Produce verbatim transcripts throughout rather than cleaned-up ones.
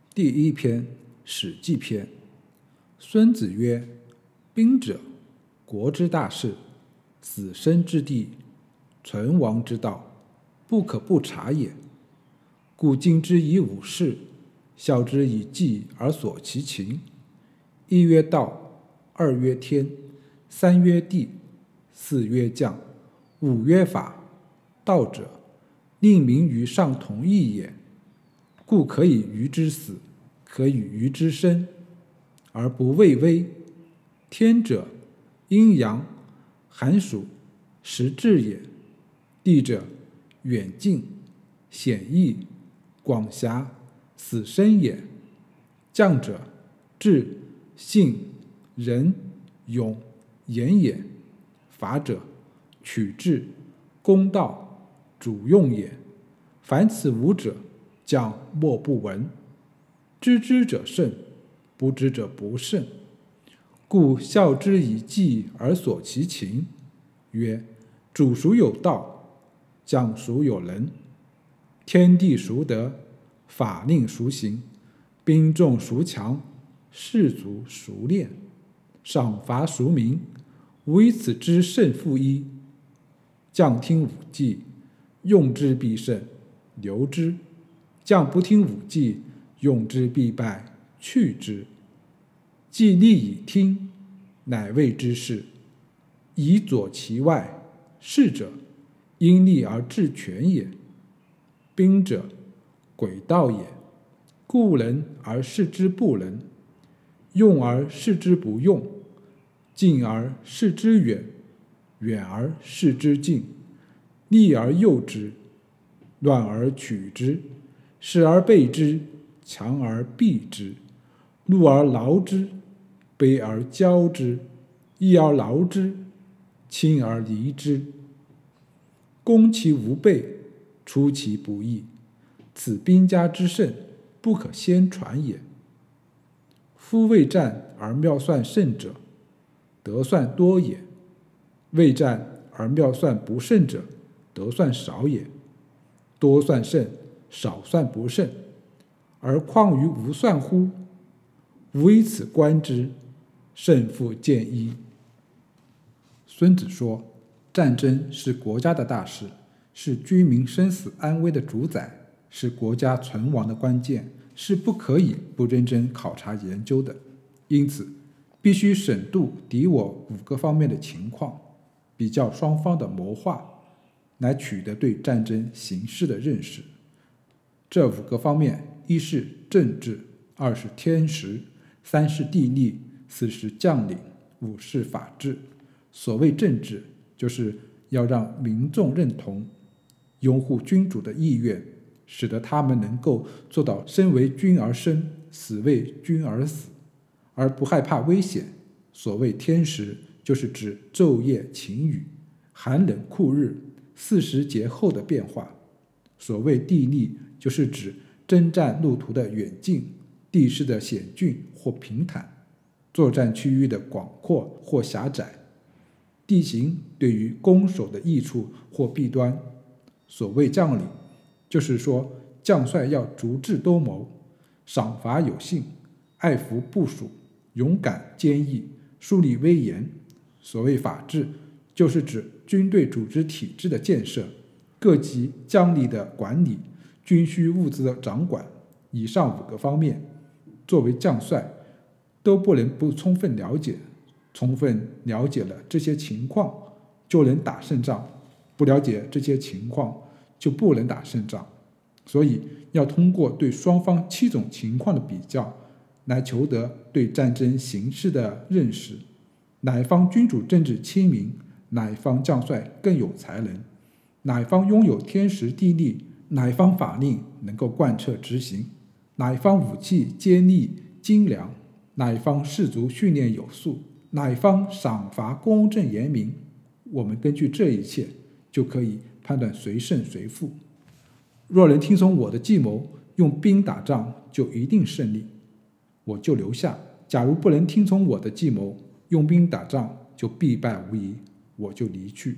第一篇，史记篇。孙子曰：兵者，国之大事，死生之地，存亡之道，不可不察也。故今之以武事，效之以计而索其情。一曰道，二曰天，三曰地，四曰将，五曰法。道者，令民于上同义也。故可以愚之死，可以愚之生，而不畏危。天者，阴阳、寒暑、时至也。地者，远近、险易、广狭、死生也。将者，智、信、仁、勇、严也。法者，取智、公道、主用也。凡此五者，将莫不闻。知之者胜，不知者不胜。故效之以计而索其情。曰：主孰有道？将孰有能？天地孰得？法令孰行？兵众孰强？士卒孰练？赏罚孰明？吾以此知胜负一。将听武计，用之必胜，留之；将不听武计，用之必败，去之。既利以听，乃谓之事。以左其外，是者，因利而治权也。兵者，诡道也。故能而示之不能，用而示之不用，近而示之远，远而示之近，利而诱之，乱而取之，时而备之，强而避之，怒而劳之，悲而骄之，义而劳之，亲而离之。攻其无备，出其不意，此兵家之胜，不可先传也。夫未战而妙算胜者，得算多也；未战而妙算不胜者，得算少也。多算胜，少算不胜，而况于无算乎？吾以此观之，胜负见一。孙子说，战争是国家的大事，是居民生死安危的主宰，是国家存亡的关键，是不可以不认真考察研究的。因此，必须审度敌我五个方面的情况，比较双方的谋划，来取得对战争形势的认识。这五个方面，一是政治，二是天时，三是地利，四是将领，五是法治。所谓政治，就是要让民众认同、拥护君主的意愿，使得他们能够做到生为君而生，死为君而死，而不害怕危险。所谓天时，就是指昼夜晴雨、寒冷酷日、四时节后的变化。所谓地利，就是指征战路途的远近、地势的险峻或平坦、作战区域的广阔或狭窄、地形对于攻守的益处或弊端。所谓将领，就是说将帅要足智多谋，赏罚有信，爱抚部属，勇敢坚毅，树立威严。所谓法治，就是指军队组织体制的建设，各级将领的管理，军需物资的掌管。以上五个方面，作为将帅都不能不充分了解，充分了解了这些情况，就能打胜仗；不了解这些情况，就不能打胜仗。所以要通过对双方七种情况的比较，来求得对战争形势的认识。哪方君主政治亲民，哪方将帅更有才能，哪方拥有天时地利，哪方法令能够贯彻执行，哪方武器坚利精良，哪方士卒训练有素，哪方赏罚公正严明。我们根据这一切，就可以判断谁胜谁负。若能听从我的计谋，用兵打仗就一定胜利，我就留下；假如不能听从我的计谋，用兵打仗就必败无疑，我就离去。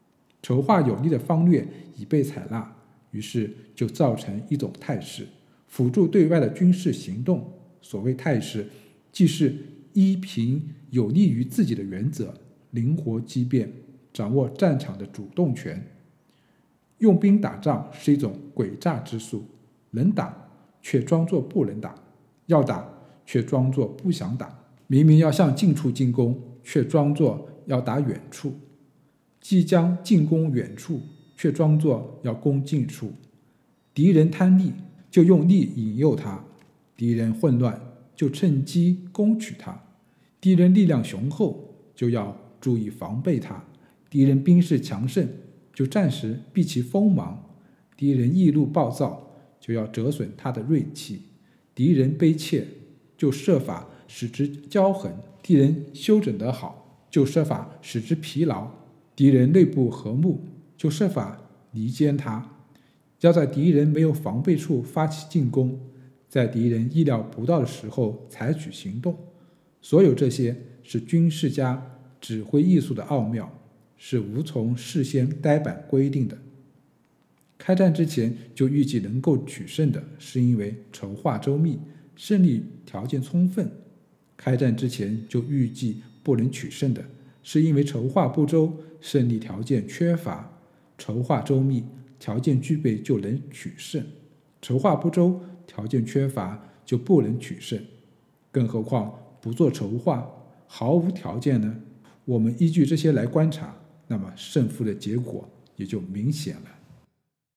筹划有利的方略已被采纳，于是就造成一种态势： 辅助对外的军事行动。所谓态势，既是依凭有利于自己的原则，灵活机变，掌握战场的主动权。用兵打仗是一种诡诈之术，能打却装作不能打，要打却装作不想打，明明要向近处进攻，却装作要打远处，即将进攻远处，却装作要攻近处。敌人贪利，就用力引诱他；敌人混乱，就趁机攻取他；敌人力量雄厚，就要注意防备他；敌人兵势强盛，就暂时避其锋芒；敌人易怒暴躁，就要折损他的锐气；敌人卑怯，就设法使之骄横；敌人休整得好，就设法使之疲劳；敌人内部和睦，就设法离间他。要在敌人没有防备处发起进攻，在敌人意料不到的时候采取行动。所有这些是军事家指挥艺术的奥妙，是无从事先呆板规定的。开战之前就预计能够取胜的，是因为筹划周密，胜利条件充分；开战之前就预计不能取胜的，是因为筹划不周，胜利条件缺乏。筹划周密，条件具备就能取胜；筹划不周，条件缺乏就不能取胜。更何况不做筹划，毫无条件呢？我们依据这些来观察，那么胜负的结果也就明显了。